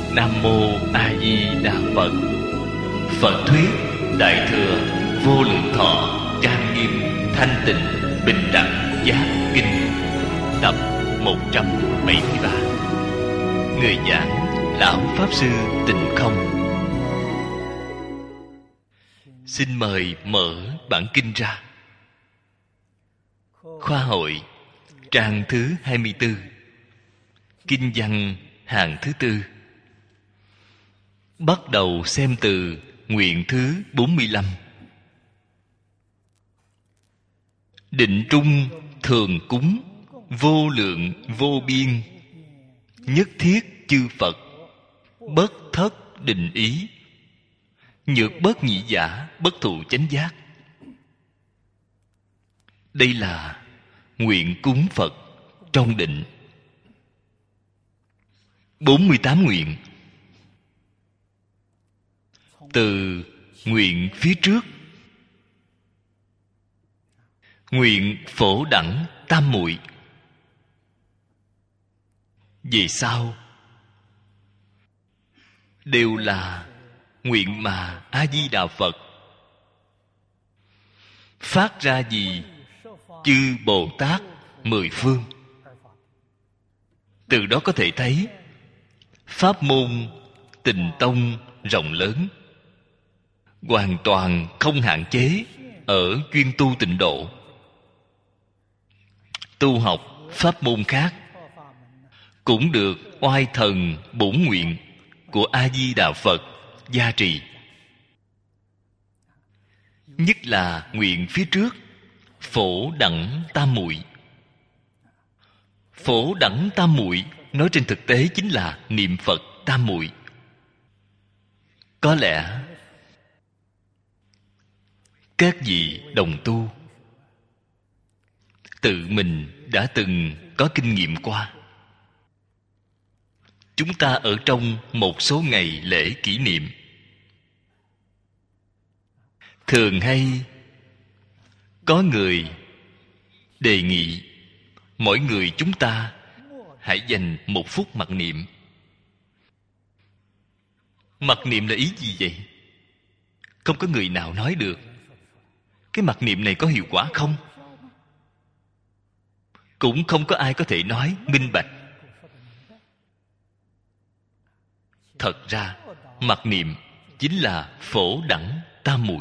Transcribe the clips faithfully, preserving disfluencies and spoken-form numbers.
Nam Mô A Di Đà Phật. Phật thuyết Đại Thừa Vô Lượng Thọ Trang Nghiêm Thanh Tịnh Bình Đẳng Giác Kinh, tập một trăm bảy mươi ba. Người giảng Lão Pháp Sư Tịnh Không. Xin mời mở bản kinh ra. Khoa hội trang thứ hai mươi tư, kinh văn hàng thứ tư. Bắt đầu xem từ nguyện thứ bốn mươi lăm. Định trung thường cúng, vô lượng vô biên, nhất thiết chư Phật, bất thất định ý, nhược bất nhị giả, bất thụ chánh giác. Đây là nguyện cúng Phật trong định. bốn mươi tám nguyện. Từ nguyện phía trước, nguyện phổ đẳng tam muội, về sau đều là nguyện mà A Di Đà Phật phát ra gì chư Bồ Tát mười phương. Từ đó có thể thấy pháp môn Tịnh Tông rộng lớn, hoàn toàn không hạn chế ở chuyên tu tịnh độ. Tu học pháp môn khác cũng được oai thần bổn nguyện của A Di Đà Phật gia trì. Nhất là nguyện phía trước phổ đẳng tam muội. Phổ đẳng tam muội nói trên thực tế chính là niệm Phật tam muội. Có lẽ các vị đồng tu tự mình đã từng có kinh nghiệm qua. Chúng ta ở trong một số ngày lễ kỷ niệm thường hay có người đề nghị mỗi người chúng ta hãy dành một phút mặc niệm. Mặc niệm là ý gì vậy? Không có người nào nói được cái mặc niệm này có hiệu quả không? Cũng không có ai có thể nói minh bạch. Thật ra mặc niệm chính là phổ đẳng tam muội.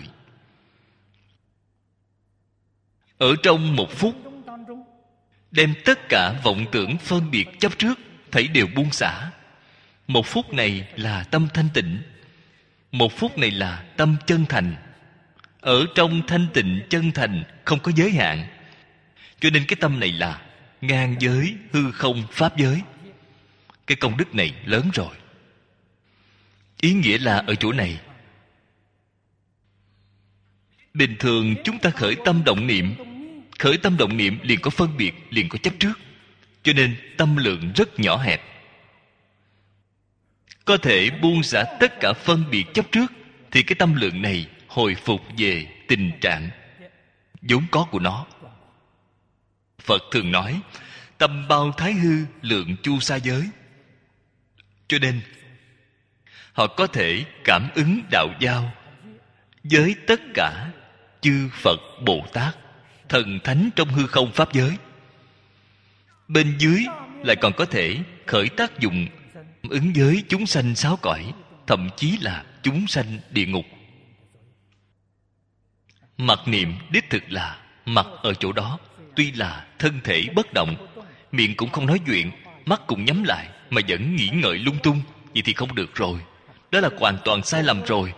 Ở trong một phút đem tất cả vọng tưởng phân biệt chấp trước thảy đều buông xả. Một phút này là tâm thanh tịnh, một phút này là tâm chân thành. Ở trong thanh tịnh chân thành không có giới hạn, cho nên cái tâm này là ngang giới hư không pháp giới. Cái công đức này lớn rồi. Ý nghĩa là ở chỗ này, bình thường chúng ta khởi tâm động niệm, khởi tâm động niệm liền có phân biệt, liền có chấp trước, cho nên tâm lượng rất nhỏ hẹp. Có thể buông xả tất cả phân biệt chấp trước thì cái tâm lượng này hồi phục về tình trạng vốn có của nó. Phật thường nói tâm bao thái hư, lượng chu sa giới. Cho nên họ có thể cảm ứng đạo giao với tất cả chư Phật Bồ Tát thần thánh trong hư không pháp giới. Bên dưới lại còn có thể khởi tác dụng ứng với chúng sanh sáu cõi, thậm chí là chúng sanh địa ngục. Mặc niệm đích thực là mặc ở chỗ đó. Tuy là thân thể bất động, miệng cũng không nói chuyện, mắt cũng nhắm lại, mà vẫn nghĩ ngợi lung tung, vậy thì không được rồi. Đó là hoàn toàn sai lầm rồi.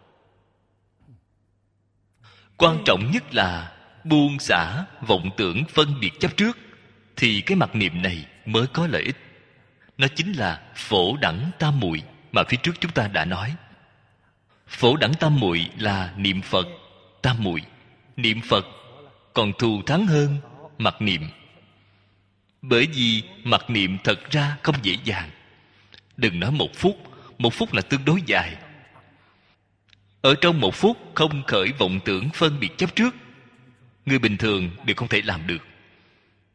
Quan trọng nhất là buông xả vọng tưởng phân biệt chấp trước, thì cái mặc niệm này mới có lợi ích. Nó chính là phổ đẳng tam muội mà phía trước chúng ta đã nói. Phổ đẳng tam muội là niệm Phật tam muội. Niệm Phật còn thù thắng hơn mặc niệm. Bởi vì mặc niệm thật ra không dễ dàng. Đừng nói một phút, một phút là tương đối dài. Ở trong một phút không khởi vọng tưởng phân biệt chấp trước, người bình thường đều không thể làm được.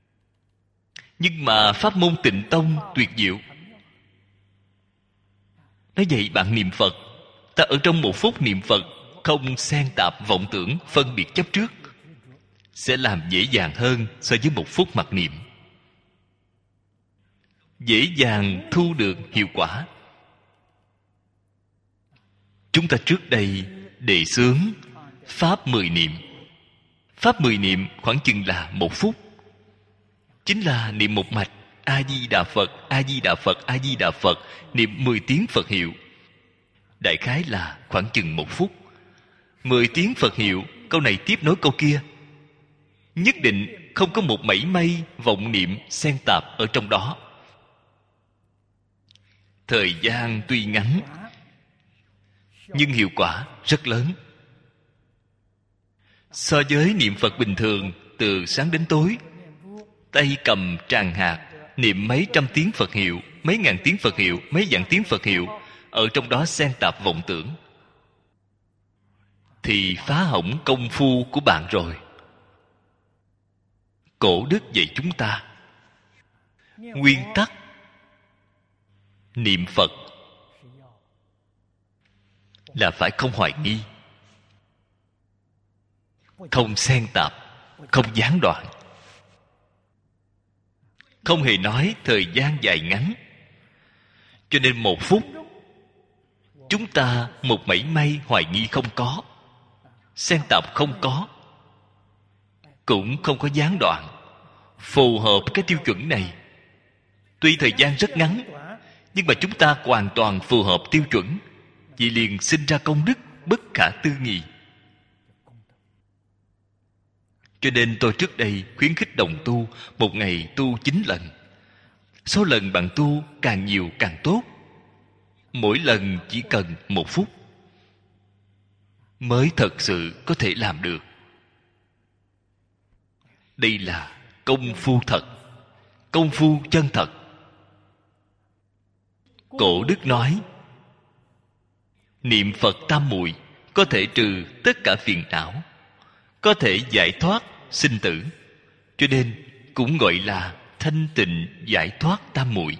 Nhưng mà pháp môn Tịnh Tông tuyệt diệu. Nó dạy bạn niệm Phật. Ta ở trong một phút niệm Phật, không xen tạp vọng tưởng, phân biệt chấp trước, sẽ làm dễ dàng hơn so với một phút mặc niệm. Dễ dàng thu được hiệu quả. Chúng ta trước đây đề xướng Pháp mười niệm. Pháp mười niệm khoảng chừng là một phút. Chính là niệm một mạch A-di-đà Phật, A-di-đà Phật, A-di-đà Phật, niệm mười tiếng Phật hiệu. Đại khái là khoảng chừng một phút. Mười tiếng Phật hiệu, câu này tiếp nối câu kia. Nhất định không có một mảy may vọng niệm xen tạp ở trong đó. Thời gian tuy ngắn, nhưng hiệu quả rất lớn. So với niệm Phật bình thường, từ sáng đến tối, tay cầm tràng hạt, niệm mấy trăm tiếng Phật hiệu, mấy ngàn tiếng Phật hiệu, mấy vạn tiếng Phật hiệu, ở trong đó xen tạp vọng tưởng, thì phá hỏng công phu của bạn rồi. Cổ đức dạy chúng ta nguyên tắc niệm Phật là phải không hoài nghi, không xen tạp, không gián đoạn. Không hề nói thời gian dài ngắn. Cho nên một phút chúng ta một mảy may hoài nghi không có, xen tạp không có, cũng không có gián đoạn, phù hợp cái tiêu chuẩn này. Tuy thời gian rất ngắn, nhưng mà chúng ta hoàn toàn phù hợp tiêu chuẩn, vì liền sinh ra công đức bất khả tư nghị. Cho nên tôi trước đây khuyến khích đồng tu một ngày tu chín lần. Số lần bạn tu càng nhiều càng tốt. Mỗi lần chỉ cần một phút mới thật sự có thể làm được. Đây là công phu thật, công phu chân thật. Cổ đức nói niệm Phật tam muội có thể trừ tất cả phiền não, có thể giải thoát sinh tử. Cho nên cũng gọi là thanh tịnh giải thoát tam muội.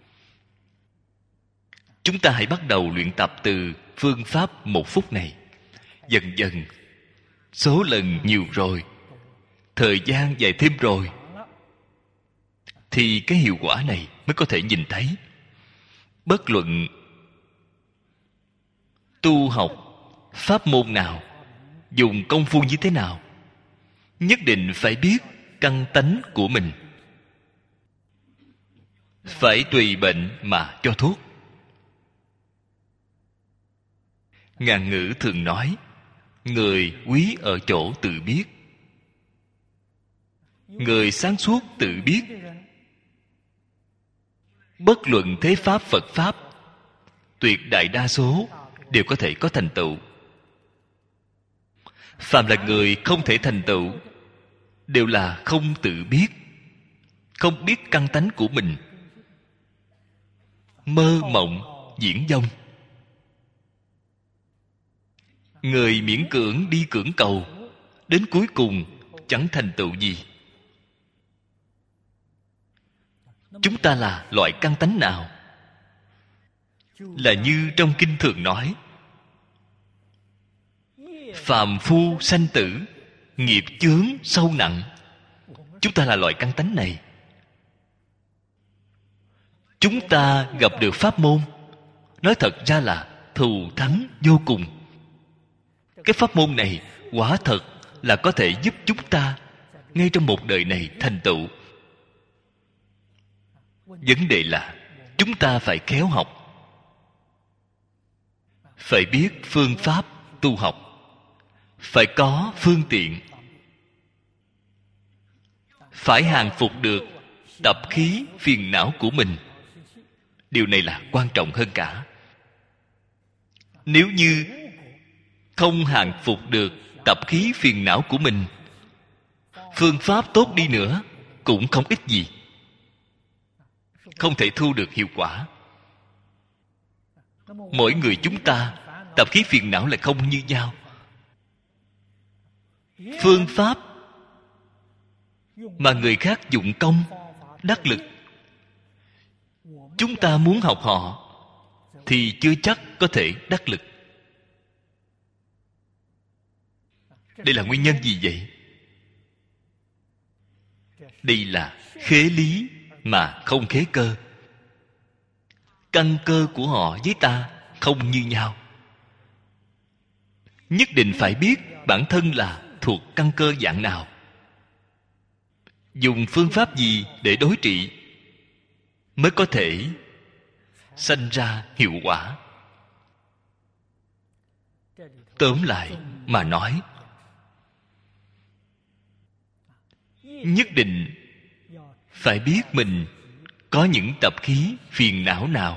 Chúng ta hãy bắt đầu luyện tập từ phương pháp một phút này. Dần dần số lần nhiều rồi, thời gian dài thêm rồi, thì cái hiệu quả này mới có thể nhìn thấy. Bất luận tu học pháp môn nào, dùng công phu như thế nào, nhất định phải biết căn tánh của mình, phải tùy bệnh mà cho thuốc. Ngạn ngữ thường nói người quý ở chỗ tự biết. Người sáng suốt tự biết, bất luận thế pháp Phật pháp, tuyệt đại đa số đều có thể có thành tựu. Phàm là người không thể thành tựu, đều là không tự biết, không biết căn tánh của mình, mơ mộng diễn vong. Người miễn cưỡng đi cưỡng cầu, đến cuối cùng chẳng thành tựu gì. Chúng ta là loại căn tánh nào? Là như trong kinh thường nói, phàm phu sanh tử, nghiệp chướng sâu nặng. Chúng ta là loại căn tánh này. Chúng ta gặp được pháp môn, nói thật ra là thù thắng vô cùng. Cái pháp môn này quả thật là có thể giúp chúng ta ngay trong một đời này thành tựu. Vấn đề là chúng ta phải khéo học, phải biết phương pháp tu học, phải có phương tiện, phải hàng phục được tập khí phiền não của mình. Điều này là quan trọng hơn cả. Nếu như không hàng phục được tập khí phiền não của mình, phương pháp tốt đi nữa cũng không ích gì, không thể thu được hiệu quả. Mỗi người chúng ta tập khí phiền não lại không như nhau. Phương pháp mà người khác dụng công đắc lực, chúng ta muốn học họ thì chưa chắc có thể đắc lực. Đây là nguyên nhân gì vậy? Đây là khế lý mà không khế cơ. Căn cơ của họ với ta không như nhau. Nhất định phải biết bản thân là thuộc căn cơ dạng nào, dùng phương pháp gì để đối trị, mới có thể sanh ra hiệu quả. Tóm lại mà nói, nhất định phải biết mình có những tập khí phiền não nào.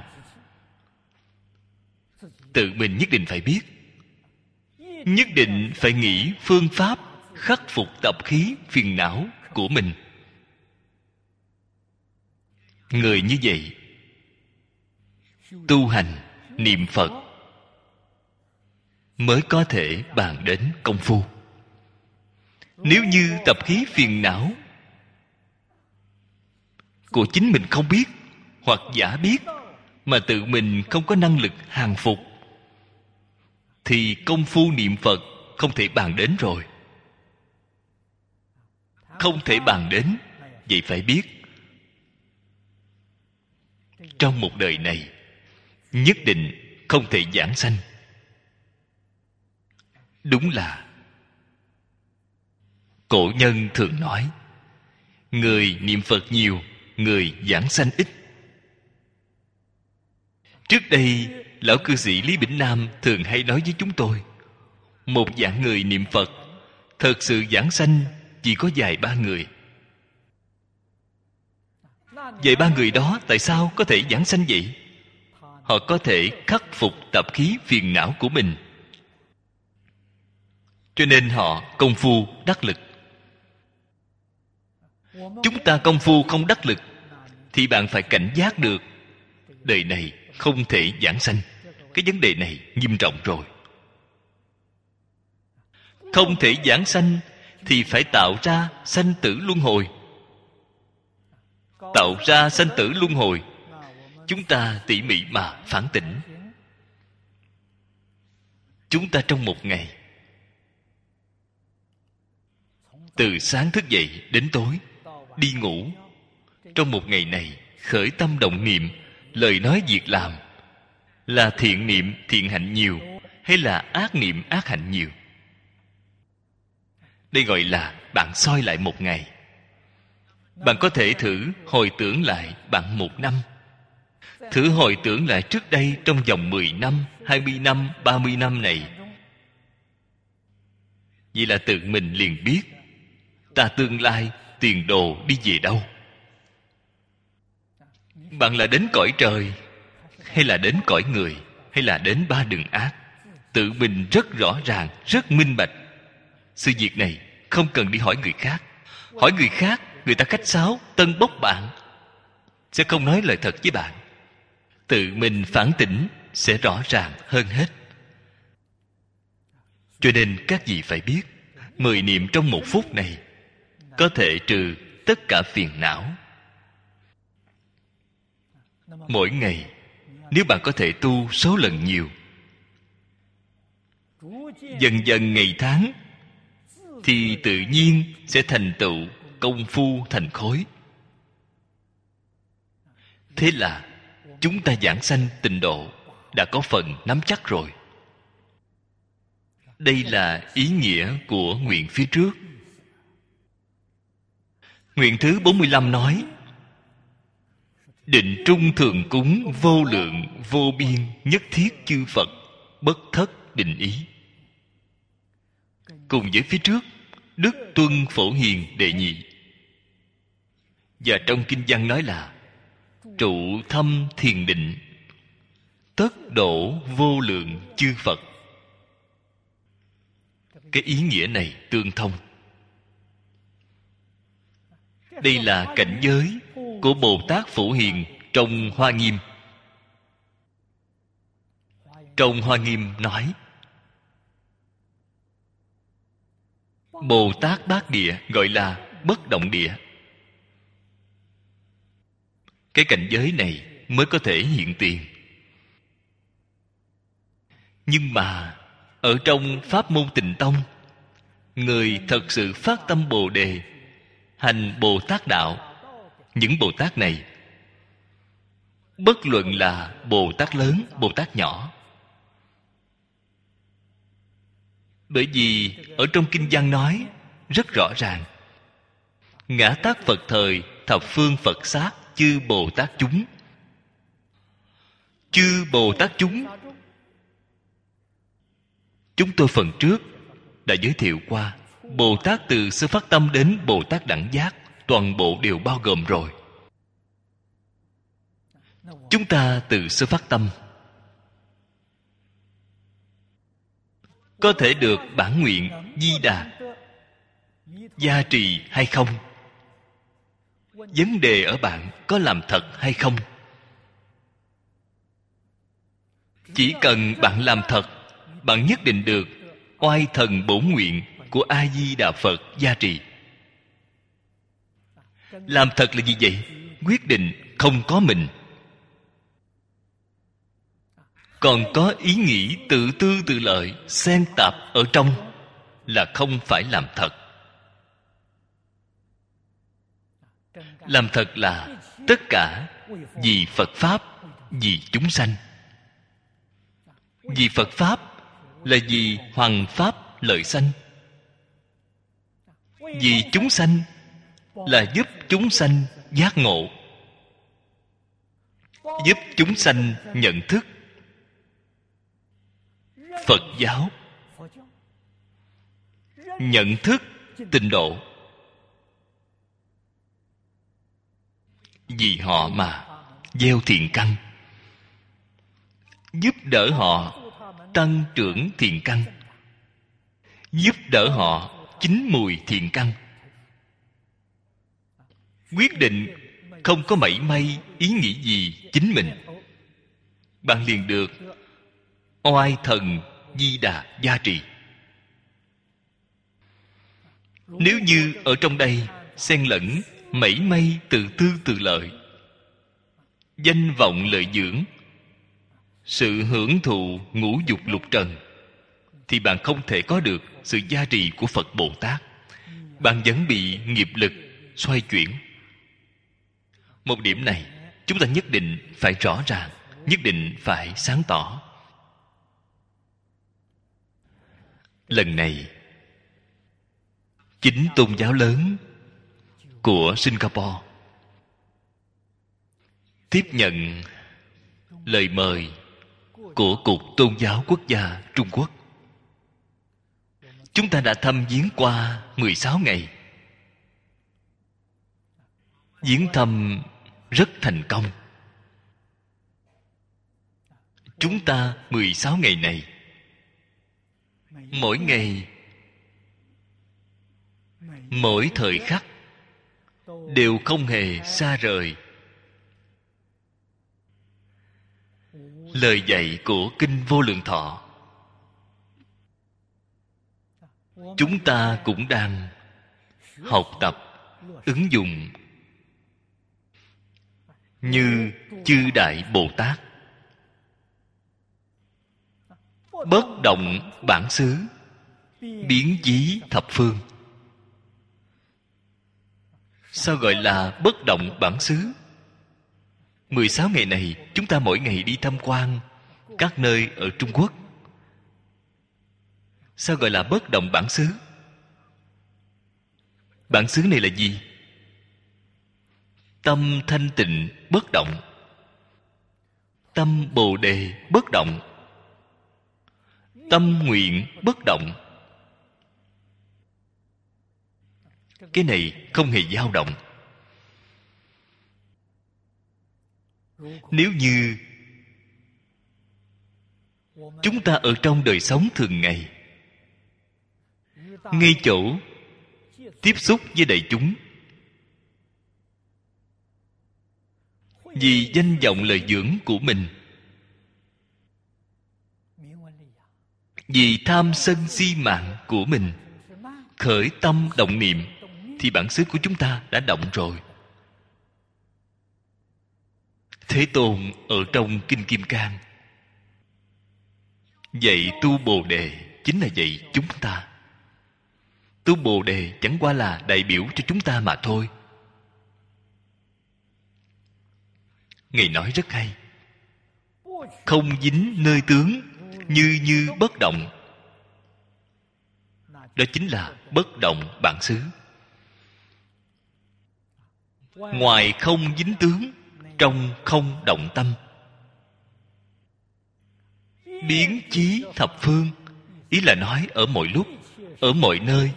Tự mình nhất định phải biết. Nhất định phải nghĩ phương pháp khắc phục tập khí phiền não của mình. Người như vậy tu hành niệm Phật mới có thể bàn đến công phu. Nếu như tập khí phiền não của chính mình không biết, hoặc giả biết mà tự mình không có năng lực hàng phục, thì công phu niệm Phật không thể bàn đến rồi. Không thể bàn đến. Vậy phải biết, trong một đời này nhất định không thể giảng sanh. Đúng là cổ nhân thường nói, người niệm Phật nhiều, người giảng sanh ít. Trước đây lão cư sĩ Lý Bỉnh Nam thường hay nói với chúng tôi, một dạng người niệm Phật thật sự giảng sanh chỉ có vài ba người. Vậy ba người đó tại sao có thể giảng sanh vậy? Họ có thể khắc phục tập khí phiền não của mình, cho nên họ công phu đắc lực. Chúng ta công phu không đắc lực thì bạn phải cảnh giác được, đời này không thể giảng sanh. Cái vấn đề này nghiêm trọng rồi. Không thể giảng sanh thì phải tạo ra sanh tử luân hồi. Tạo ra sanh tử luân hồi, chúng ta tỉ mỉ mà phản tỉnh. Chúng ta trong một ngày, từ sáng thức dậy đến tối đi ngủ, trong một ngày này khởi tâm động niệm, lời nói việc làm là thiện niệm thiện hạnh nhiều hay là ác niệm ác hạnh nhiều? Đây gọi là bạn soi lại một ngày. Bạn có thể thử hồi tưởng lại bạn một năm. Thử hồi tưởng lại trước đây trong vòng mười năm, hai mươi năm, ba mươi năm này. Vậy là tự mình liền biết ta tương lai tiền đồ đi về đâu. Bạn là đến cõi trời, hay là đến cõi người, hay là đến ba đường ác, tự mình rất rõ ràng, rất minh bạch. Sự việc này không cần đi hỏi người khác. Hỏi người khác, người ta khách sáo tân bốc bạn, sẽ không nói lời thật với bạn. Tự mình phản tỉnh sẽ rõ ràng hơn hết. Cho nên các vị phải biết, mười niệm trong một phút này có thể trừ tất cả phiền não. Mỗi ngày, nếu bạn có thể tu số lần nhiều, dần dần ngày tháng, thì tự nhiên sẽ thành tựu công phu thành khối. Thế là chúng ta giảng sanh tịnh độ đã có phần nắm chắc rồi. Đây là ý nghĩa của nguyện phía trước. Nguyện thứ bốn mươi lăm nói: định trung thường cúng vô lượng vô biên nhất thiết chư Phật bất thất định ý. Cùng với phía trước, đức tuân phổ hiền đệ nhị. Và trong kinh văn nói là trụ thâm thiền định, tất độ vô lượng chư Phật. Cái ý nghĩa này tương thông. Đây là cảnh giới của Bồ Tát Phổ Hiền trong Hoa Nghiêm. Trong Hoa Nghiêm nói Bồ Tát Bát Địa gọi là bất động địa. Cái cảnh giới này mới có thể hiện tiền. Nhưng mà ở trong pháp môn Tịnh Tông, người thật sự phát tâm Bồ Đề, hành Bồ Tát Đạo, những Bồ Tát này, bất luận là Bồ Tát lớn, Bồ Tát nhỏ. Bởi vì ở trong Kinh văn nói rất rõ ràng: ngã tát Phật thời, thập phương Phật sát, chư Bồ Tát chúng. Chư Bồ Tát chúng, chúng tôi phần trước đã giới thiệu qua. Bồ Tát từ sơ phát tâm đến Bồ Tát đẳng giác, toàn bộ đều bao gồm rồi. Chúng ta từ sơ phát tâm có thể được bản nguyện Di Đà gia trì hay không? Vấn đề ở bạn có làm thật hay không? Chỉ cần bạn làm thật, bạn nhất định được oai thần bổn nguyện của A Di Đà Phật gia trì. Làm thật là gì vậy? Quyết định không có mình, còn có ý nghĩ tự tư tự lợi xen tạp ở trong, là không phải làm thật. Làm thật là tất cả vì Phật Pháp, vì chúng sanh. Vì Phật Pháp là vì hoằng Pháp lợi sanh. Vì chúng sanh là giúp chúng sanh giác ngộ, giúp chúng sanh nhận thức Phật giáo, nhận thức tịnh độ. Vì họ mà gieo thiện căn, giúp đỡ họ tăng trưởng thiện căn, giúp đỡ họ chín mùi thiện căn. Quyết định không có mảy may ý nghĩ gì chính mình, bạn liền được oai thần Di Đà gia trì. Nếu như ở trong đây xen lẫn mảy may tự tư tự lợi, danh vọng lợi dưỡng, sự hưởng thụ ngũ dục lục trần, thì bạn không thể có được sự gia trì của Phật Bồ Tát. Bạn vẫn bị nghiệp lực xoay chuyển. Một điểm này chúng ta nhất định phải rõ ràng, nhất định phải sáng tỏ. Lần này chính tôn giáo lớn của Singapore tiếp nhận lời mời của Cục Tôn giáo Quốc gia Trung Quốc. Chúng ta đã thăm viếng qua mười sáu ngày. Viếng thăm rất thành công. Chúng ta mười sáu ngày này, mỗi ngày, mỗi thời khắc đều không hề xa rời lời dạy của Kinh Vô Lượng Thọ. Chúng ta cũng đang học tập, ứng dụng như chư Đại Bồ Tát. Bất động bản xứ, biến chí thập phương. Sao gọi là bất động bản xứ? mười sáu ngày này chúng ta mỗi ngày đi tham quan các nơi ở Trung Quốc. Sao gọi là bất động bản xứ? Bản xứ này là gì? Tâm thanh tịnh bất động, tâm Bồ Đề bất động, tâm nguyện bất động. Cái này không hề dao động. Nếu như chúng ta ở trong đời sống thường ngày, ngay chỗ tiếp xúc với đại chúng, vì danh vọng lợi dưỡng của mình, vì tham sân si mạng của mình, khởi tâm động niệm, thì bản xứ của chúng ta đã động rồi. Thế Tôn ở trong Kinh Kim Cang Dạy tu Bồ Đề chính là dạy chúng ta. Tu Bồ Đề chẳng qua là đại biểu cho chúng ta mà thôi. Ngài nói rất hay: không dính nơi tướng, như như bất động. Đó chính là bất động bản xứ. Ngoài không dính tướng, trong không động tâm. Biến chí thập phương, ý là nói ở mọi lúc, ở mọi nơi.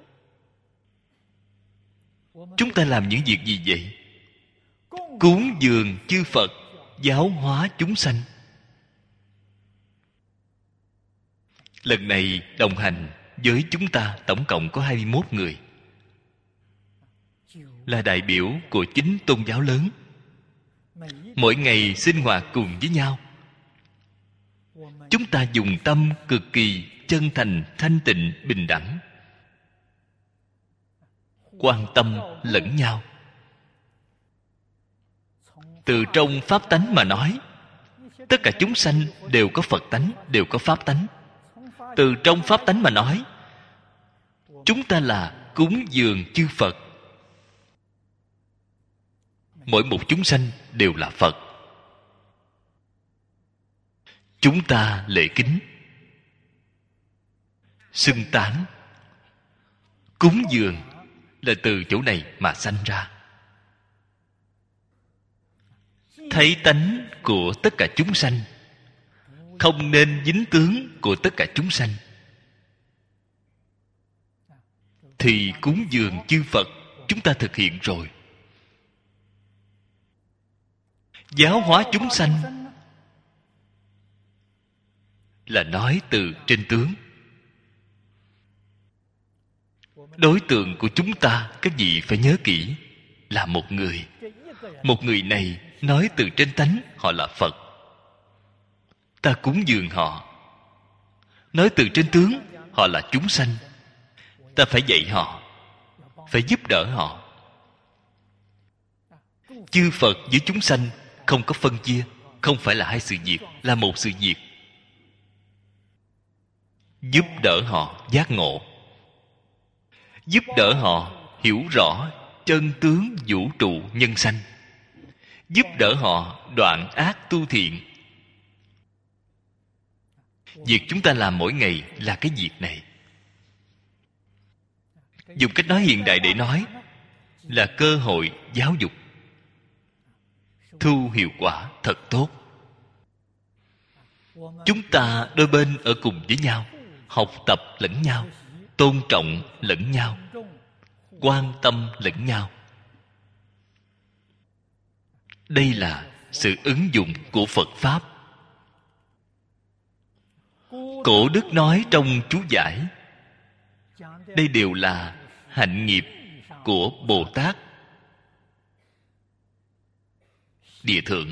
Chúng ta làm những việc gì vậy? Cúng dường chư Phật, giáo hóa chúng sanh. Lần này đồng hành với chúng ta tổng cộng có hai mươi mốt người, là đại biểu của chín tôn giáo lớn. Mỗi ngày sinh hoạt cùng với nhau. Chúng ta dùng tâm cực kỳ chân thành, thanh tịnh, bình đẳng, quan tâm lẫn nhau. Từ trong pháp tánh mà nói, tất cả chúng sanh đều có Phật tánh, đều có pháp tánh. Từ trong pháp tánh mà nói, chúng ta là cúng dường chư Phật. Mỗi một chúng sanh đều là Phật. Chúng ta lễ kính, xưng tán, cúng dường là từ chỗ này mà sanh ra. Thấy tánh của tất cả chúng sanh, không nên dính tướng của tất cả chúng sanh, thì cúng dường chư Phật chúng ta thực hiện rồi. Giáo hóa chúng sanh là nói từ trên tướng. Đối tượng của chúng ta, các vị phải nhớ kỹ, là một người. Một người này nói từ trên tánh, họ là Phật. Ta cúng dường họ. Nói từ trên tướng, họ là chúng sanh. Ta phải dạy họ, phải giúp đỡ họ. Chư Phật với chúng sanh không có phân chia, không phải là hai sự việc, là một sự việc. Giúp đỡ họ giác ngộ, giúp đỡ họ hiểu rõ chân tướng vũ trụ nhân sanh, giúp đỡ họ đoạn ác tu thiện. Việc chúng ta làm mỗi ngày là cái việc này. Dùng cách nói hiện đại để nói, là cơ hội giáo dục, thu hiệu quả thật tốt. Chúng ta đôi bên ở cùng với nhau, học tập lẫn nhau, tôn trọng lẫn nhau, quan tâm lẫn nhau. Đây là sự ứng dụng của Phật Pháp. Cổ đức nói trong chú giải, đây đều là hạnh nghiệp của Bồ Tát Địa Thượng.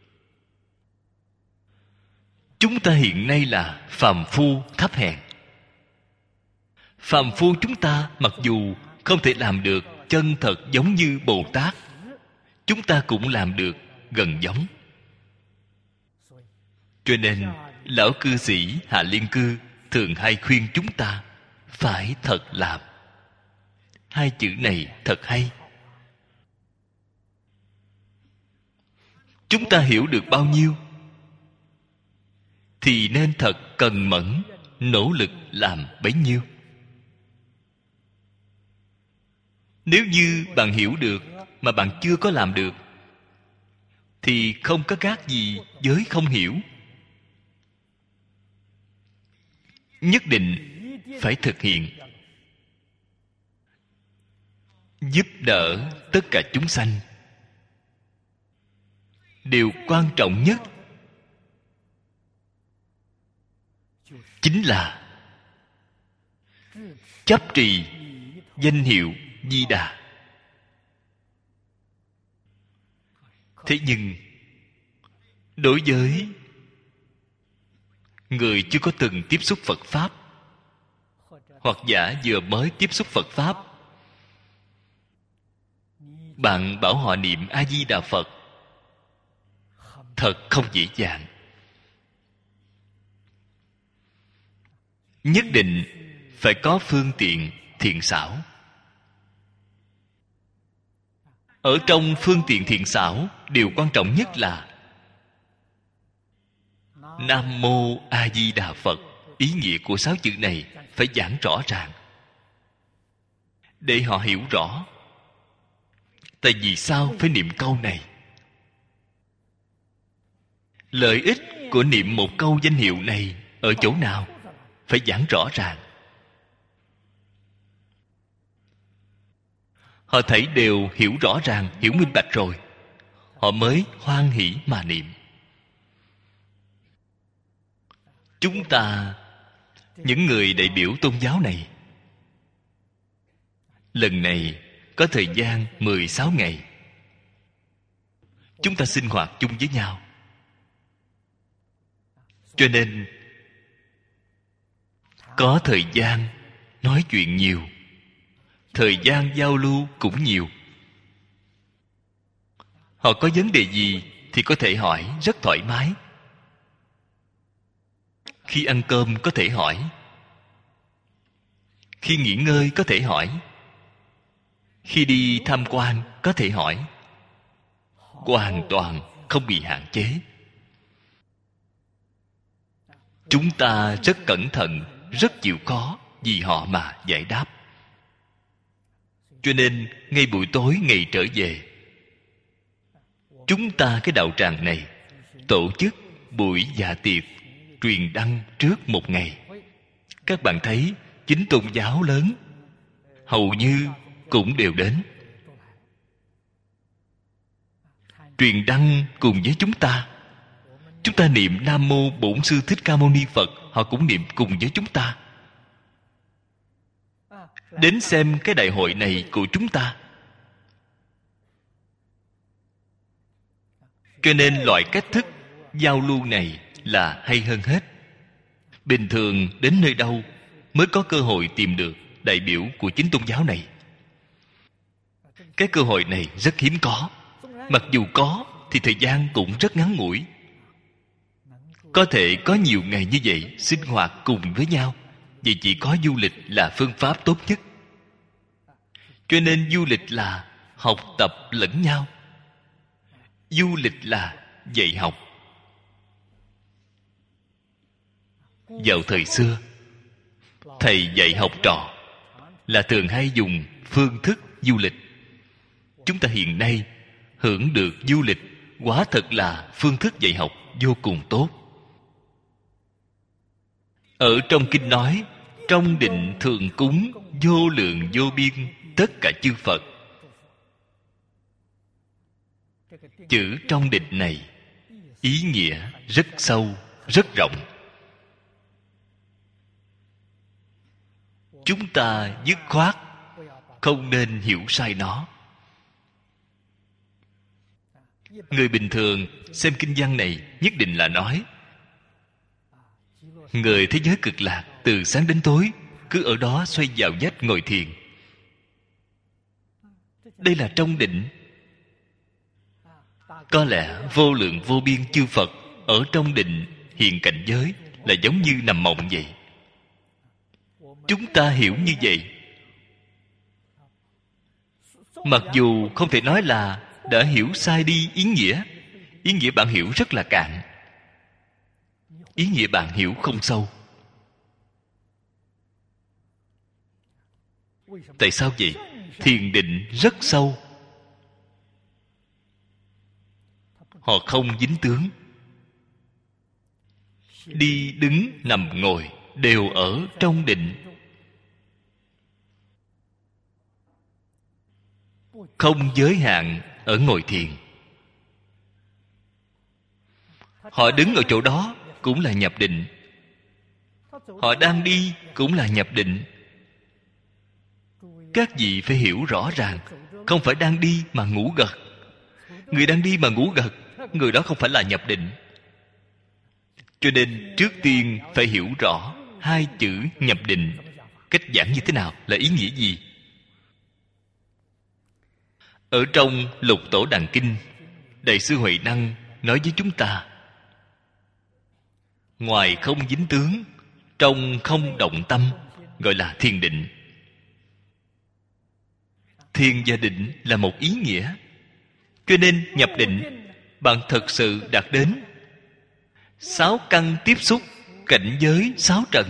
Chúng ta hiện nay là phàm phu thấp hèn. Phàm phu chúng ta mặc dù không thể làm được chân thật giống như Bồ Tát, chúng ta cũng làm được gần giống. Cho nên lão cư sĩ Hạ Liên Cư thường hay khuyên chúng ta phải thật làm. Hai chữ này thật hay. Chúng ta hiểu được bao nhiêu thì nên thật cần mẫn, nỗ lực làm bấy nhiêu. Nếu như bạn hiểu được mà bạn chưa có làm được, thì không có khác gì với không hiểu. Nhất định phải thực hiện, giúp đỡ tất cả chúng sanh. Điều quan trọng nhất chính là chấp trì danh hiệu Di Đà. Thế nhưng đối với người chưa có từng tiếp xúc Phật Pháp, hoặc giả vừa mới tiếp xúc Phật Pháp, bạn bảo họ niệm A Di Đà Phật thật không dễ dàng. nhất định phải có phương tiện thiện xảo. Ở trong phương tiện thiện xảo, điều quan trọng nhất là Nam Mô A Di Đà Phật. Ý nghĩa của sáu chữ này phải giảng rõ ràng, để họ hiểu rõ tại vì sao phải niệm câu này. Lợi ích của niệm một câu danh hiệu này ở chỗ nào, phải giảng rõ ràng. Họ thấy đều hiểu rõ ràng, hiểu minh bạch rồi, họ mới hoan hỷ mà niệm. Chúng ta, những người đại biểu tôn giáo này, lần này có thời gian mười sáu ngày, chúng ta sinh hoạt chung với nhau, cho nên có thời gian nói chuyện nhiều, thời gian giao lưu cũng nhiều. Họ có vấn đề gì thì có thể hỏi rất thoải mái. Khi ăn cơm có thể hỏi, khi nghỉ ngơi có thể hỏi, khi đi tham quan có thể hỏi, hoàn toàn không bị hạn chế. Chúng ta rất cẩn thận, rất chịu khó vì họ mà giải đáp. Cho nên ngay buổi tối ngày trở về, chúng ta cái đạo tràng này tổ chức buổi dạ tiệc truyền đăng trước một ngày. Các bạn thấy chính tôn giáo lớn hầu như cũng đều đến truyền đăng cùng với chúng ta. Chúng ta niệm Nam Mô Bổn Sư Thích Ca Mâu Ni Phật, họ cũng niệm cùng với chúng ta. Đến xem cái đại hội này của chúng ta. Cho nên loại cách thức giao lưu này là hay hơn hết. Bình thường đến nơi đâu mới có cơ hội tìm được đại biểu của chính tôn giáo này. Cái cơ hội này rất hiếm có. Mặc dù có thì thời gian cũng rất ngắn ngủi. Có thể có nhiều ngày như vậy sinh hoạt cùng với nhau, vì chỉ có du lịch là phương pháp tốt nhất. Cho nên du lịch là học tập lẫn nhau, du lịch là dạy học. Vào thời xưa, thầy dạy học trò là thường hay dùng phương thức du lịch. Chúng ta hiện nay hưởng được du lịch, quả thật là phương thức dạy học vô cùng tốt. Ở trong kinh nói, trong định thường cúng vô lượng vô biên tất cả chư Phật. Chữ trong định này ý nghĩa rất sâu, rất rộng. Chúng ta dứt khoát không nên hiểu sai nó. Người bình thường xem kinh văn này nhất định là nói người thế giới cực lạc từ sáng đến tối cứ ở đó xoay vào vách ngồi thiền. Đây là trong định. Có lẽ vô lượng vô biên chư Phật ở trong định hiện cảnh giới là giống như nằm mộng vậy. Chúng ta hiểu như vậy, mặc dù không thể nói là đã hiểu sai đi ý nghĩa. Ý nghĩa bạn hiểu rất là cạn, ý nghĩa bạn hiểu không sâu. Tại sao vậy? Thiền định rất sâu, họ không dính tướng. Đi đứng nằm ngồi đều ở trong định, không giới hạn ở ngồi thiền. Họ đứng ở chỗ đó cũng là nhập định, họ đang đi cũng là nhập định. Các vị phải hiểu rõ ràng, không phải đang đi mà ngủ gật. Người đang đi mà ngủ gật, người đó không phải là nhập định. Cho nên trước tiên phải hiểu rõ hai chữ nhập định cách giảng như thế nào, là ý nghĩa gì. Ở trong Lục Tổ Đàn Kinh, Đại sư Huệ Năng nói với chúng ta, ngoài không dính tướng trong không động tâm, gọi là thiền định. Thiền và định là một ý nghĩa. Cho nên nhập định, bạn thật sự đạt đến sáu căn tiếp xúc, cảnh giới sáu trần.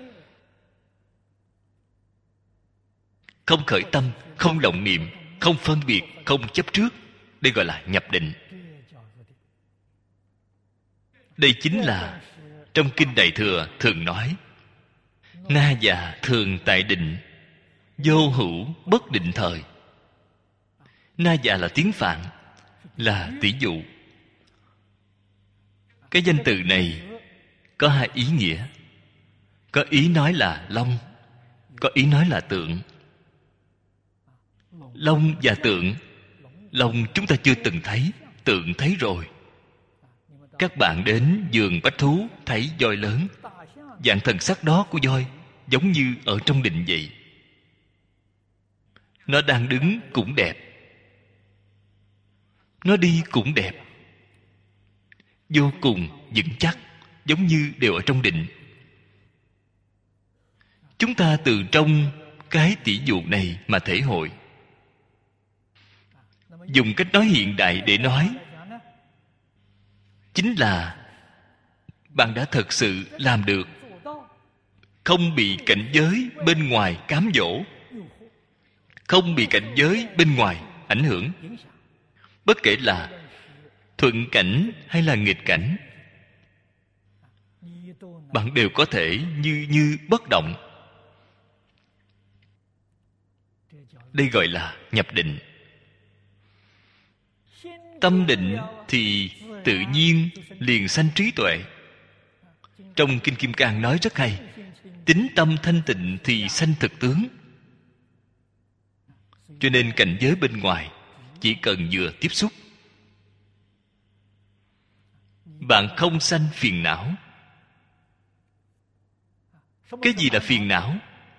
Không khởi tâm, không động niệm, không phân biệt, không chấp trước. Đây gọi là nhập định. Đây chính là trong Kinh Đại Thừa thường nói: Na già thường tại định, vô hữu bất định thời. Na già là tiếng Phạn, là tỷ dụ. Cái danh từ này có hai ý nghĩa. Có ý nói là long, có ý nói là tượng. Long và tượng. Long chúng ta chưa từng thấy, tượng thấy rồi. Các bạn đến vườn bách thú thấy voi lớn, dạng thần sắc đó của voi giống như ở trong định vậy. Nó đang đứng cũng đẹp, nó đi cũng đẹp, vô cùng vững chắc, giống như đều ở trong định. Chúng ta từ trong cái tỷ dụ này mà thể hội. Dùng cách nói hiện đại để nói, chính là bạn đã thật sự làm được không bị cảnh giới bên ngoài cám dỗ, không bị cảnh giới bên ngoài ảnh hưởng. Bất kể là thuận cảnh hay là nghịch cảnh, bạn đều có thể như như bất động. Đây gọi là nhập định. Tâm định thì tự nhiên liền sanh trí tuệ. Trong Kinh Kim Cang nói rất hay: tín tâm thanh tịnh thì sanh thực tướng. Cho nên cảnh giới bên ngoài chỉ cần vừa tiếp xúc, bạn không sanh phiền não. Cái gì là phiền não?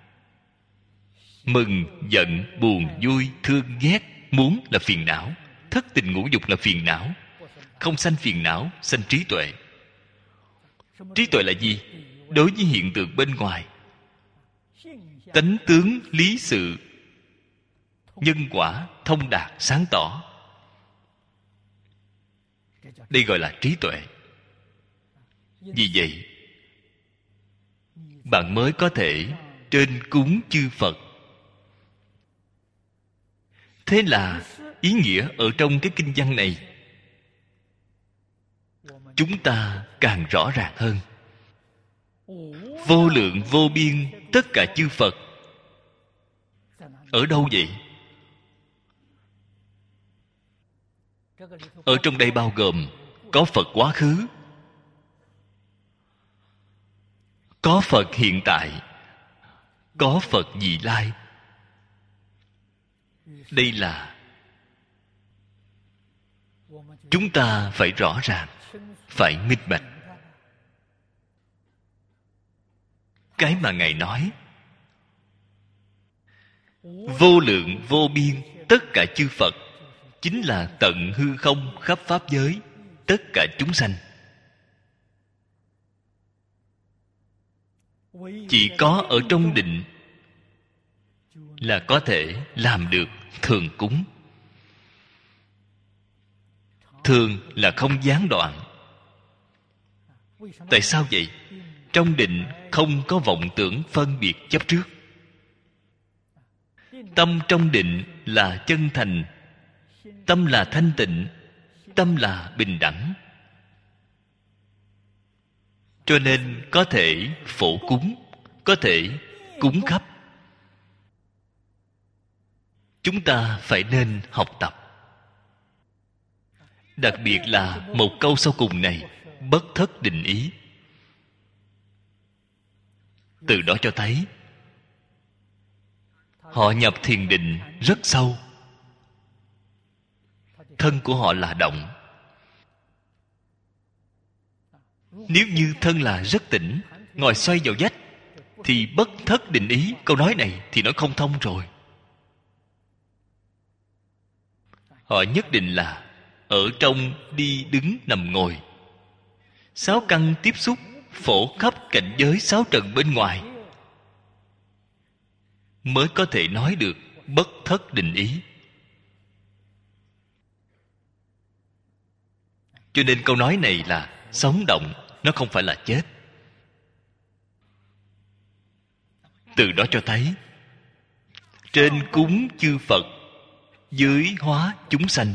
Mừng, giận, buồn, vui, thương, ghét, muốn là phiền não. Thất tình ngũ dục là phiền não. Không sanh phiền não, sanh trí tuệ. Trí tuệ là gì? Đối với hiện tượng bên ngoài, tánh tướng lý sự, nhân quả thông đạt sáng tỏ. Đây gọi là trí tuệ. Vì vậy bạn mới có thể trên cúng chư Phật. Thế là ý nghĩa ở trong cái kinh văn này chúng ta càng rõ ràng hơn. Vô lượng vô biên tất cả chư Phật ở đâu vậy? Ở trong đây bao gồm có Phật quá khứ, có Phật hiện tại, có Phật vị lai. Đây là chúng ta phải rõ ràng, phải minh bạch. Cái mà Ngài nói vô lượng vô biên tất cả chư Phật chính là tận hư không khắp pháp giới tất cả chúng sanh. Chỉ có ở trong định là có thể làm được thường cúng. Thường là không gián đoạn. Tại sao vậy? Trong định không có vọng tưởng phân biệt chấp trước. Tâm trong định là chân thành, tâm là thanh tịnh, tâm là bình đẳng. Cho nên có thể phổ cúng, có thể cúng khắp. Chúng ta phải nên học tập. Đặc biệt là một câu sau cùng này, bất thất định ý. Từ đó cho thấy họ nhập thiền định rất sâu. Thân của họ là động. Nếu như thân là rất tỉnh, ngồi xoay vào vách, thì bất thất định ý. Câu nói này thì nó không thông rồi. Họ nhất định là ở trong đi đứng nằm ngồi, sáu căn tiếp xúc phổ khắp cảnh giới sáu trần bên ngoài, mới có thể nói được bất thất định ý. Cho nên câu nói này là sống động, nó không phải là chết. Từ đó cho thấy trên cúng chư Phật, dưới hóa chúng sanh.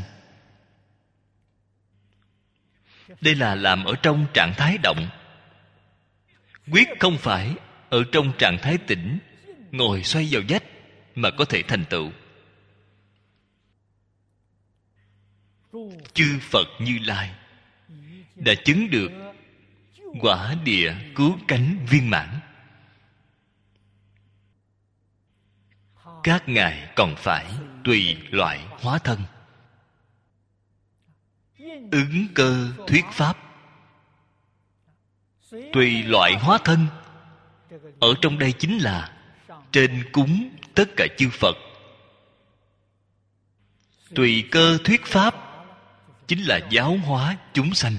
Đây là làm ở trong trạng thái động, quyết không phải ở trong trạng thái tĩnh, ngồi xoay vào vách mà có thể thành tựu. Chư Phật Như Lai đã chứng được quả địa cứu cánh viên mãn. Các ngài còn phải tùy loại hóa thân, ứng cơ thuyết pháp. Tùy loại hóa thân ở trong đây chính là trên cúng tất cả chư Phật. Tùy cơ thuyết pháp chính là giáo hóa chúng sanh,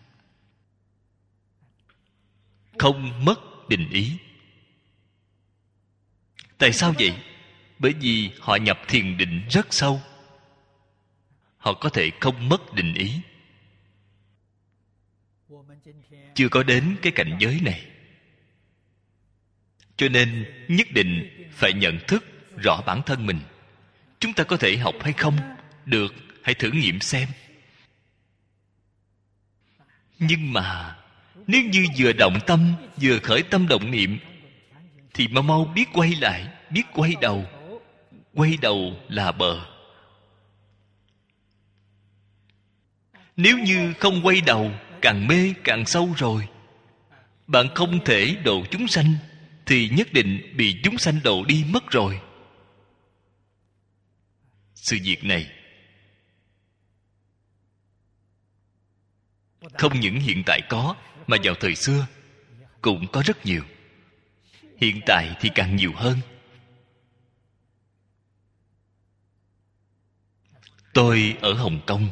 không mất định ý. Tại sao vậy? Bởi vì họ nhập thiền định rất sâu, họ có thể không mất định ý. Chưa có đến cái cảnh giới này, cho nên nhất định phải nhận thức rõ bản thân mình. Chúng ta có thể học hay không? Được, hãy thử nghiệm xem. Nhưng mà nếu như vừa động tâm, vừa khởi tâm động niệm, thì mau mau biết quay lại, biết quay đầu. Quay đầu là bờ. Nếu như không quay đầu, càng mê càng sâu rồi. Bạn không thể độ chúng sanh, thì nhất định bị chúng sanh độ đi mất rồi. Sự việc này không những hiện tại có, mà vào thời xưa cũng có rất nhiều. Hiện tại thì càng nhiều hơn. Tôi ở Hồng Kông,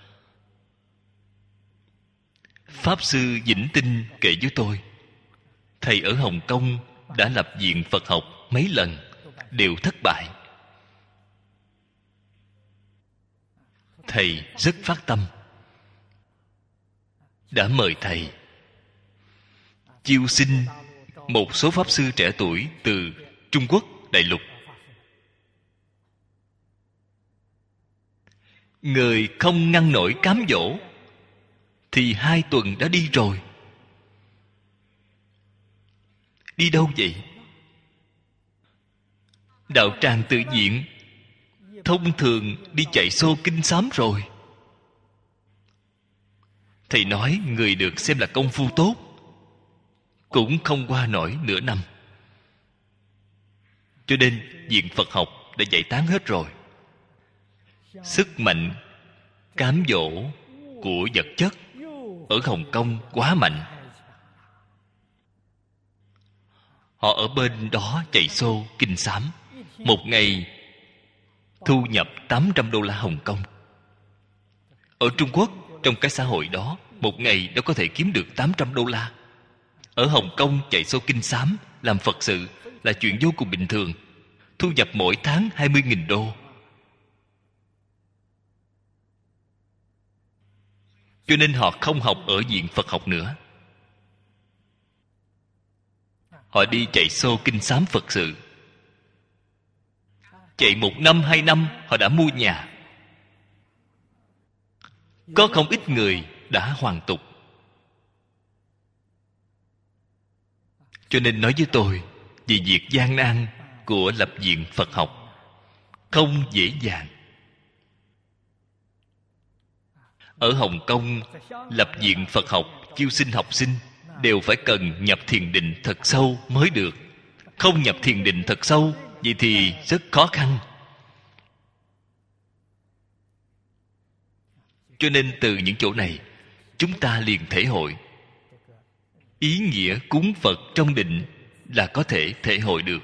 Pháp Sư Vĩnh Tinh kể với tôi, thầy ở Hồng Kông đã lập viện Phật học mấy lần, đều thất bại. Thầy rất phát tâm, đã mời thầy chiêu sinh một số Pháp Sư trẻ tuổi từ Trung Quốc đại lục. Người không ngăn nổi cám dỗ thì hai tuần đã đi rồi. Đi đâu vậy? Đạo tràng tự viện thông thường đi chạy xô kinh sám rồi. Thầy nói người được xem là công phu tốt cũng không qua nổi nửa năm. Cho nên viện Phật học đã giải tán hết rồi. Sức mạnh cám dỗ của vật chất ở Hồng Kông quá mạnh. Họ ở bên đó chạy xô kinh sám, một ngày thu nhập tám trăm đô la Hồng Kông. Ở Trung Quốc, trong cái xã hội đó, một ngày đã có thể kiếm được tám trăm đô la. Ở Hồng Kông chạy xô kinh sám, làm Phật sự là chuyện vô cùng bình thường. Thu nhập mỗi tháng hai mươi nghìn đô. Cho nên họ không học ở viện Phật học nữa. Họ đi chạy xô kinh sám Phật sự. Chạy một năm, hai năm, họ đã mua nhà. Có không ít người đã hoàn tục. Cho nên nói với tôi về việc gian nan của lập viện Phật học không dễ dàng. Ở Hồng Kông lập viện Phật học chiêu sinh học sinh đều phải cần nhập thiền định thật sâu mới được. Không nhập thiền định thật sâu, vậy thì rất khó khăn. Cho nên từ những chỗ này, chúng ta liền thể hội ý nghĩa cúng Phật trong định là có thể thể hội được.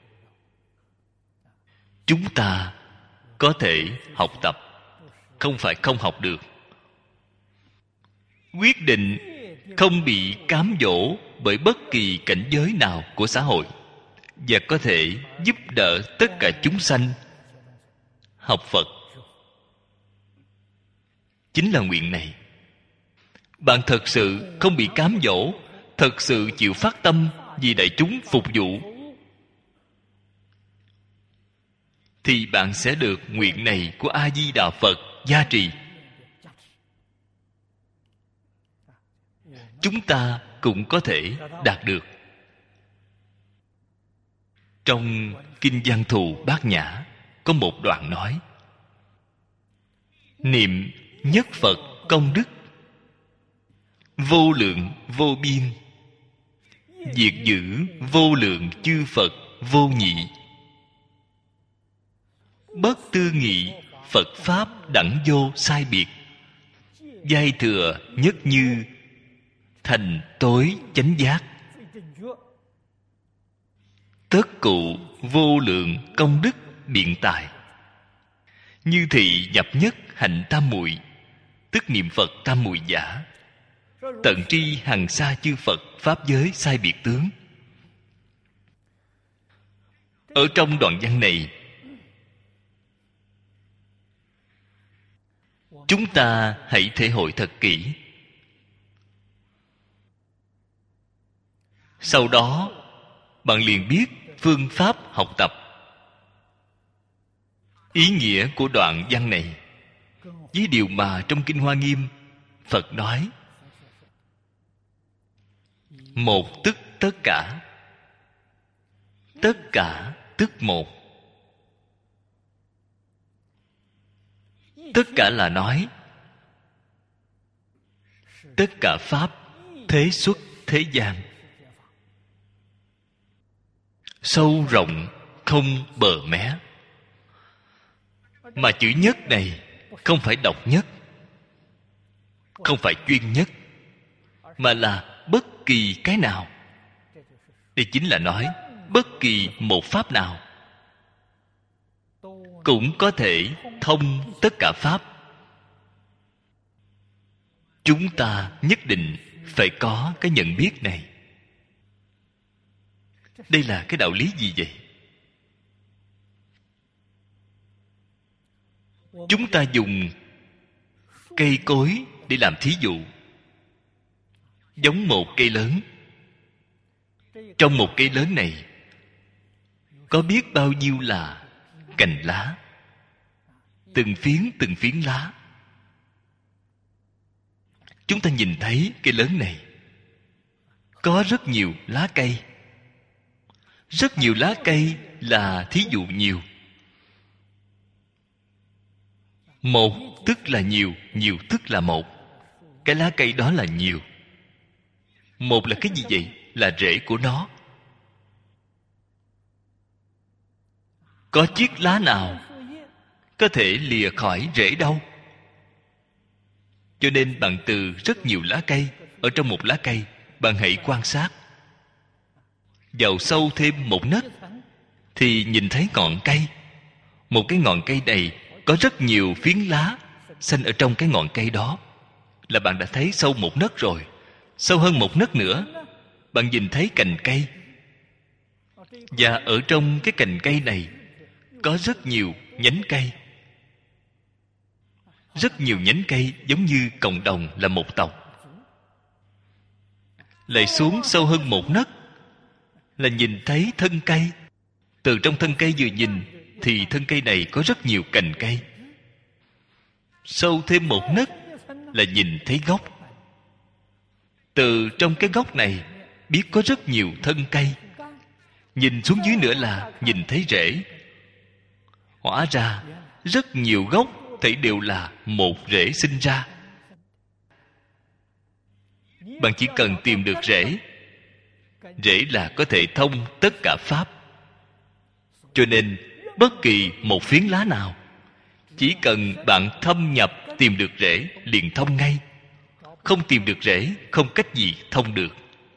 Chúng ta có thể học tập, không phải không học được. Quyết định không bị cám dỗ bởi bất kỳ cảnh giới nào của xã hội, và có thể giúp đỡ tất cả chúng sanh học Phật. Chính là nguyện này. Bạn thật sự không bị cám dỗ, thật sự chịu phát tâm vì đại chúng phục vụ, thì bạn sẽ được nguyện này của A Di Đà Phật gia trì. Chúng ta cũng có thể đạt được. Trong Kinh Văn Thù Bát Nhã có một đoạn nói: niệm nhất Phật công đức vô lượng vô biên, diệt giữ vô lượng chư Phật vô nhị, bất tư nghị Phật Pháp đẳng vô sai biệt, giai thừa nhất như, thành tối chánh giác. Tất cụ vô lượng công đức biện tài, như thị nhập nhất hạnh tam muội, tức niệm Phật tam muội giả, tận tri hằng xa chư Phật pháp giới sai biệt tướng. Ở trong đoạn văn này, chúng ta hãy thể hội thật kỹ. Sau đó bạn liền biết phương pháp học tập. Ý nghĩa của đoạn văn này với điều mà trong Kinh Hoa Nghiêm Phật nói: một tức tất cả, tất cả tức một. Tất cả là nói tất cả pháp thế xuất thế gian, sâu rộng không bờ mé. Mà chữ nhất này không phải độc nhất, không phải chuyên nhất, mà là bất kỳ cái nào. Đây chính là nói bất kỳ một pháp nào cũng có thể thông tất cả pháp. Chúng ta nhất định phải có cái nhận biết này. Đây là cái đạo lý gì vậy? Chúng ta dùng cây cối để làm thí dụ. Giống một cây lớn. Trong một cây lớn này có biết bao nhiêu là cành lá, từng phiến từng phiến lá. Chúng ta nhìn thấy cây lớn này có rất nhiều lá cây. Rất nhiều lá cây là thí dụ nhiều. Một tức là nhiều, nhiều tức là một. Cái lá cây đó là nhiều. Một là cái gì vậy? Là rễ của nó. Có chiếc lá nào có thể lìa khỏi rễ đâu. Cho nên bạn từ rất nhiều lá cây, ở trong một lá cây, bạn hãy quan sát. Vào sâu thêm một nấc thì nhìn thấy ngọn cây. Một cái ngọn cây này có rất nhiều phiến lá xanh ở trong cái ngọn cây đó, là bạn đã thấy sâu một nấc rồi. Sâu hơn một nấc nữa, bạn nhìn thấy cành cây. Và ở trong cái cành cây này có rất nhiều nhánh cây. Rất nhiều nhánh cây giống như cộng đồng là một tộc. Lại xuống sâu hơn một nấc là nhìn thấy thân cây. Từ trong thân cây vừa nhìn thì thân cây này có rất nhiều cành cây. Sâu thêm một nấc là nhìn thấy gốc. Từ trong cái gốc này biết có rất nhiều thân cây. Nhìn xuống dưới nữa là nhìn thấy rễ. Hóa ra rất nhiều gốc thì đều là một rễ sinh ra. Bạn chỉ cần tìm được rễ. Rễ là có thể thông tất cả pháp. Cho nên bất kỳ một phiến lá nào, chỉ cần bạn thâm nhập tìm được rễ liền thông ngay. Không tìm được rễ không cách gì thông được.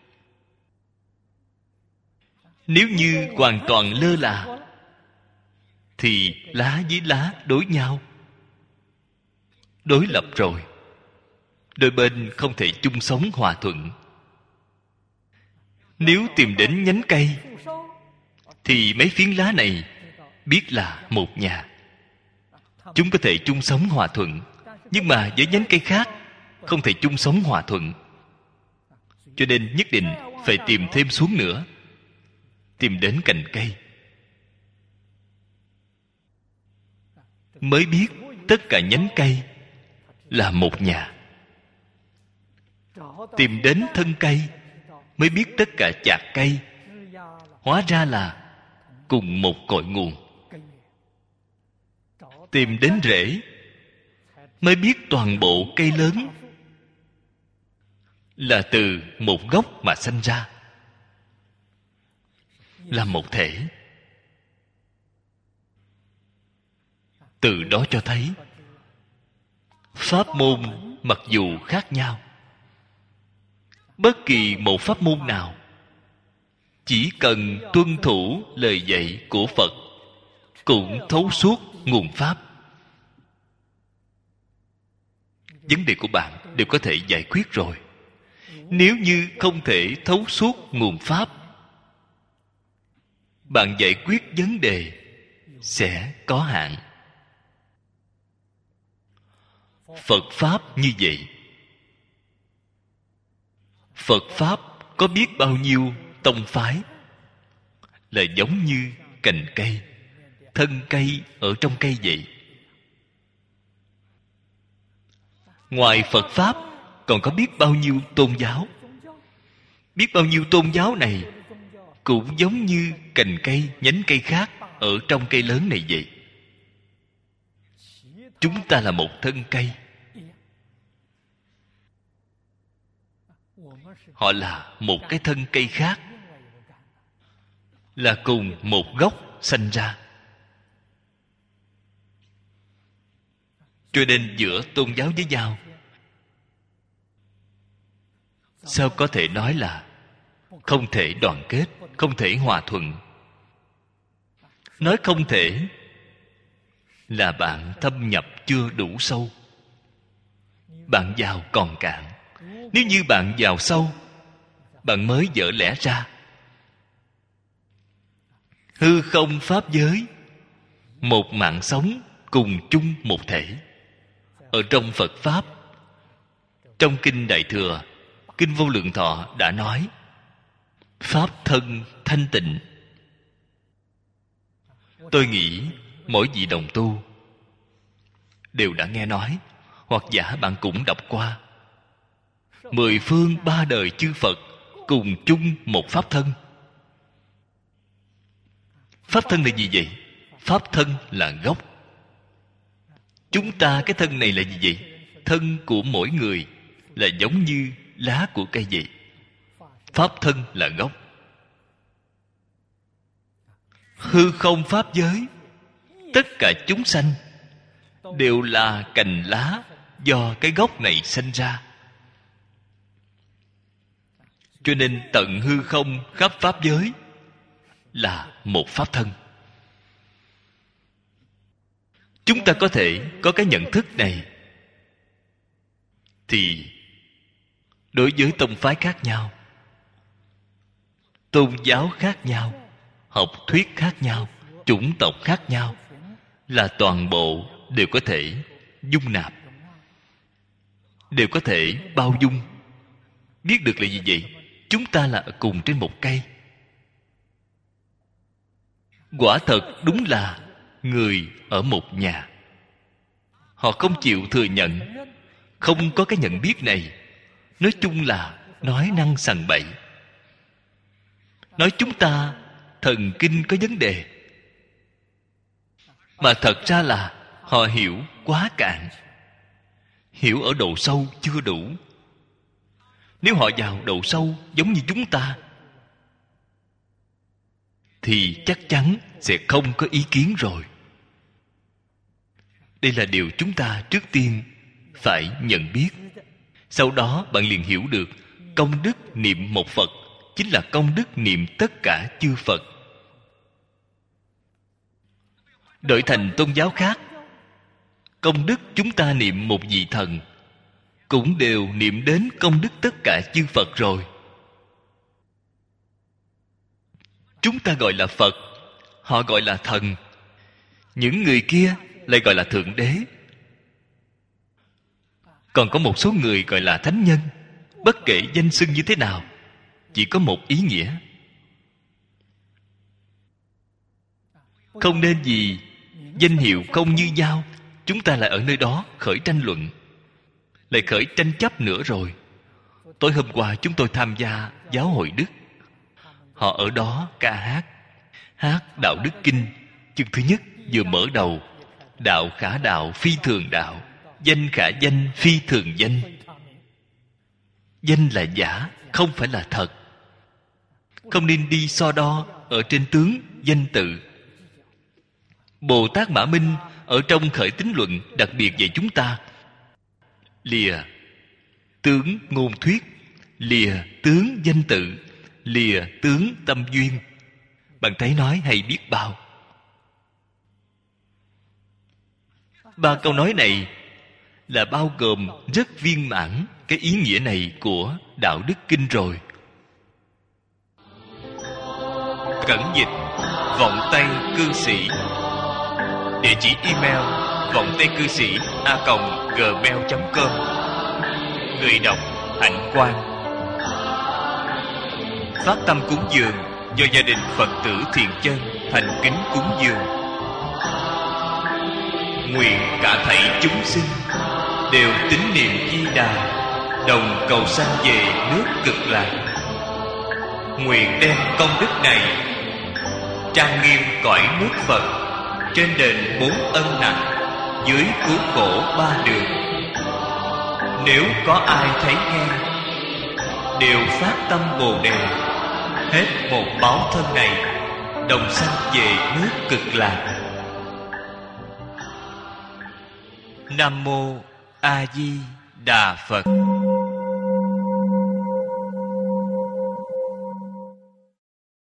Nếu như hoàn toàn lơ là thì lá với lá đối nhau, đối lập rồi. Đôi bên không thể chung sống hòa thuận. Nếu tìm đến nhánh cây thì mấy phiến lá này biết là một nhà. Chúng có thể chung sống hòa thuận, nhưng mà với nhánh cây khác không thể chung sống hòa thuận. Cho nên nhất định phải tìm thêm xuống nữa, tìm đến cành cây, mới biết tất cả nhánh cây là một nhà. Tìm đến thân cây mới biết tất cả chạc cây hóa ra là cùng một cội nguồn. Tìm đến rễ mới biết toàn bộ cây lớn là từ một gốc mà sanh ra, là một thể. Từ đó cho thấy pháp môn mặc dù khác nhau, bất kỳ một pháp môn nào chỉ cần tuân thủ lời dạy của Phật cũng thấu suốt nguồn pháp. Vấn đề của bạn đều có thể giải quyết rồi. Nếu như không thể thấu suốt nguồn pháp, bạn giải quyết vấn đề sẽ có hạn. Phật pháp như vậy. Phật pháp có biết bao nhiêu tông phái, là giống như cành cây, thân cây ở trong cây vậy. Ngoài Phật pháp còn có biết bao nhiêu tôn giáo. Biết bao nhiêu tôn giáo này cũng giống như cành cây, nhánh cây khác ở trong cây lớn này vậy. Chúng ta là một thân cây, họ là một cái thân cây khác, là cùng một gốc sanh ra. Cho nên giữa tôn giáo với nhau, sao có thể nói là không thể đoàn kết, không thể hòa thuận? Nói không thể là bạn thâm nhập chưa đủ sâu, bạn vào còn cạn. Nếu như bạn vào sâu, bạn mới vỡ lẽ ra. Hư không pháp giới, một mạng sống cùng chung một thể. Ở trong Phật pháp, trong kinh Đại Thừa, kinh Vô Lượng Thọ đã nói pháp thân thanh tịnh. Tôi nghĩ mỗi vị đồng tu đều đã nghe nói, hoặc giả bạn cũng đọc qua. Mười phương ba đời chư Phật cùng chung một pháp thân. Pháp thân là gì vậy? Pháp thân là gốc. Chúng ta cái thân này là gì vậy? Thân của mỗi người là giống như lá của cây vậy. Pháp thân là gốc. Hư không pháp giới, tất cả chúng sanh đều là cành lá do cái gốc này sinh ra. Cho nên tận hư không khắp pháp giới là một pháp thân. Chúng ta có thể có cái nhận thức này, thì đối với tông phái khác nhau, tôn giáo khác nhau, học thuyết khác nhau, chủng tộc khác nhau, là toàn bộ đều có thể dung nạp, đều có thể bao dung. Biết được là gì vậy? Chúng ta là cùng trên một cây. Quả thật đúng là người ở một nhà. Họ không chịu thừa nhận, không có cái nhận biết này. Nói chung là nói năng sằng bậy, nói chúng ta thần kinh có vấn đề. Mà thật ra là họ hiểu quá cạn, hiểu ở độ sâu chưa đủ. Nếu họ vào độ sâu giống như chúng ta thì chắc chắn sẽ không có ý kiến rồi. Đây là điều chúng ta trước tiên phải nhận biết. Sau đó bạn liền hiểu được công đức niệm một Phật chính là công đức niệm tất cả chư Phật. Đổi thành tôn giáo khác, công đức chúng ta niệm một vị thần cũng đều niệm đến công đức tất cả chư Phật rồi. Chúng ta gọi là Phật, họ gọi là thần. Những người kia lại gọi là Thượng Đế. Còn có một số người gọi là thánh nhân. Bất kể danh xưng như thế nào, chỉ có một ý nghĩa. Không nên vì danh hiệu không như nhau, chúng ta lại ở nơi đó khởi tranh luận, lại khởi tranh chấp nữa rồi. Tối hôm qua chúng tôi tham gia giáo hội Đức. Họ ở đó ca hát, hát Đạo Đức Kinh. Chương thứ nhất vừa mở đầu: đạo khả đạo phi thường đạo, danh khả danh phi thường danh. Danh là giả, không phải là thật. Không nên đi so đo ở trên tướng danh tự. Bồ Tát Mã Minh ở trong khởi tín luận đặc biệt dạy chúng ta lìa tướng ngôn thuyết, lìa tướng danh tự, lìa tướng tâm duyên. Bạn thấy nói hay biết bao. Ba câu nói này là bao gồm rất viên mãn cái ý nghĩa này của Đạo Đức Kinh rồi. Cẩn dịch Vọng Tây Cư Sĩ. Địa chỉ email vọng tây cư sĩ a còng gmail chấm com. Người đọc Hạnh Quang. Phát tâm cúng dường do gia đình Phật tử Thiện Chân thành kính cúng dường. Nguyện cả thảy chúng sinh đều tín niệm Di Đà, đồng cầu sanh về nước Cực Lạc. Nguyện đem công đức này trang nghiêm cõi nước Phật, trên đền bốn ân nặng, dưới cứu khổ ba đường. Nếu có ai thấy nghe, đều phát tâm Bồ Đề, hết một báo thân này, đồng sanh về nước Cực Lạc. Nam mô A Di Đà Phật.